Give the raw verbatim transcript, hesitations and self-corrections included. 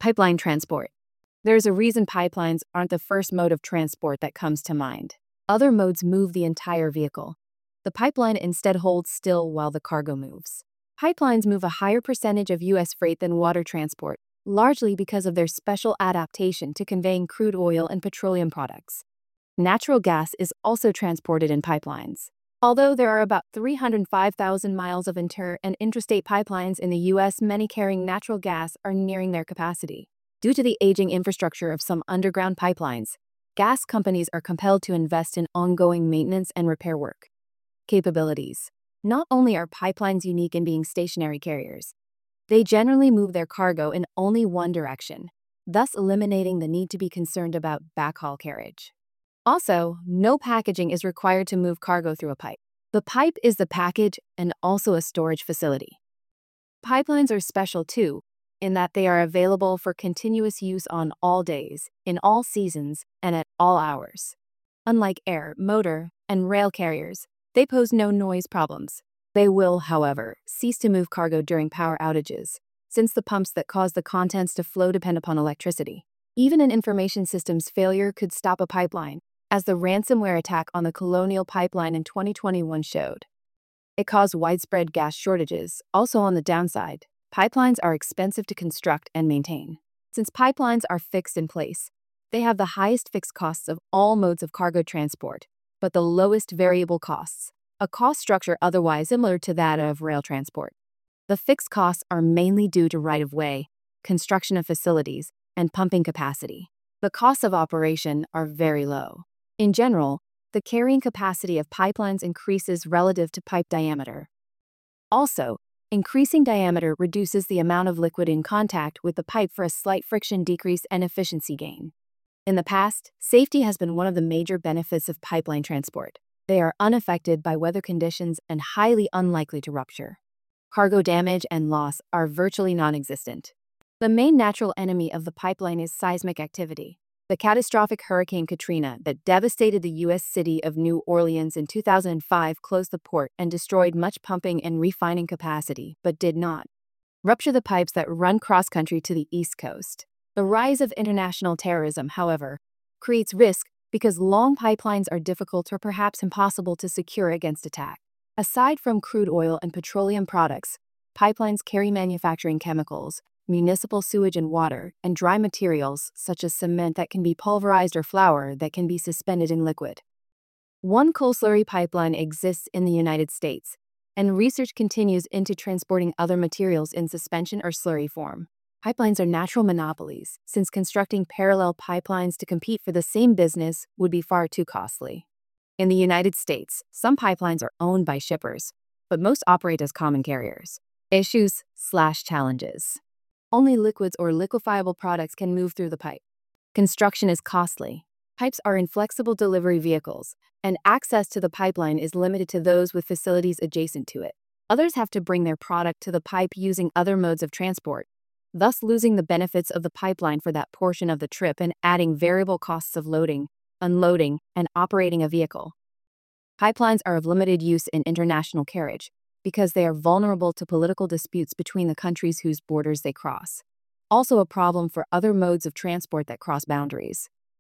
Pipeline transport. There's a reason pipelines aren't the first mode of transport that comes to mind. Other modes move the entire vehicle. The pipeline instead holds still while the cargo moves. Pipelines move a higher percentage of U S freight than water transport, largely because of their special adaptation to conveying crude oil and petroleum products. Natural gas is also transported in pipelines. Although there are about three hundred five thousand miles of inter- and intrastate pipelines in the U S, many carrying natural gas are nearing their capacity. Due to the aging infrastructure of some underground pipelines, gas companies are compelled to invest in ongoing maintenance and repair work. Capabilities. Not only are pipelines unique in being stationary carriers, they generally move their cargo in only one direction, thus eliminating the need to be concerned about backhaul carriage. Also, no packaging is required to move cargo through a pipe. The pipe is the package and also a storage facility. Pipelines are special too, in that they are available for continuous use on all days, in all seasons, and at all hours. Unlike air, motor, and rail carriers, they pose no noise problems. They will, however, cease to move cargo during power outages, since the pumps that cause the contents to flow depend upon electricity. Even an information system's failure could stop a pipeline, as the ransomware attack on the Colonial Pipeline in twenty twenty-one showed. It caused widespread gas shortages. Also on the downside, pipelines are expensive to construct and maintain. Since pipelines are fixed in place, they have the highest fixed costs of all modes of cargo transport, but the lowest variable costs, a cost structure otherwise similar to that of rail transport. The fixed costs are mainly due to right-of-way, construction of facilities, and pumping capacity. The costs of operation are very low. In general, the carrying capacity of pipelines increases relative to pipe diameter. Also, increasing diameter reduces the amount of liquid in contact with the pipe for a slight friction decrease and efficiency gain. In the past, safety has been one of the major benefits of pipeline transport. They are unaffected by weather conditions and highly unlikely to rupture. Cargo damage and loss are virtually non-existent. The main natural enemy of the pipeline is seismic activity. The catastrophic Hurricane Katrina that devastated the U S city of New Orleans in two thousand five closed the port and destroyed much pumping and refining capacity, but did not rupture the pipes that run cross-country to the East Coast. The rise of international terrorism, however, creates risk because long pipelines are difficult or perhaps impossible to secure against attack. Aside from crude oil and petroleum products, pipelines carry manufacturing chemicals, municipal sewage and water, and dry materials such as cement that can be pulverized or flour that can be suspended in liquid. One coal slurry pipeline exists in the United States, and research continues into transporting other materials in suspension or slurry form. Pipelines are natural monopolies, since constructing parallel pipelines to compete for the same business would be far too costly. In the United States, some pipelines are owned by shippers, but most operate as common carriers. Issues slash challenges. Only liquids or liquefiable products can move through the pipe. Construction is costly. Pipes are inflexible delivery vehicles, and access to the pipeline is limited to those with facilities adjacent to it. Others have to bring their product to the pipe using other modes of transport, thus losing the benefits of the pipeline for that portion of the trip and adding variable costs of loading, unloading, and operating a vehicle. Pipelines are of limited use in international carriage because they are vulnerable to political disputes between the countries whose borders they cross. Also a problem for other modes of transport that cross boundaries.